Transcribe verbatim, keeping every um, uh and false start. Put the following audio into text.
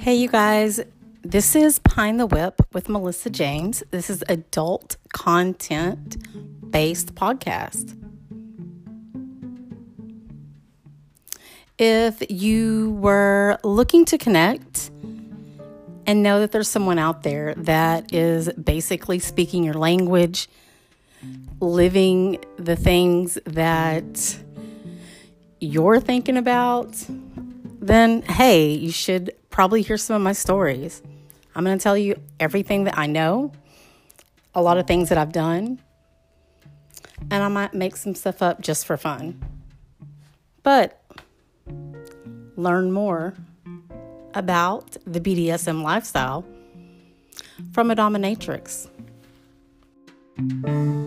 Hey, you guys, this is Pine the Whip with Melissa James. This is adult content based podcast. If you were looking to connect and know that there's someone out there that is basically speaking your language, living the things that you're thinking about, then hey, you should probably hear some of my stories. I'm going to tell you everything that I know, a lot of things that I've done, and I might make some stuff up just for fun. But learn more about the B D S M lifestyle from a dominatrix.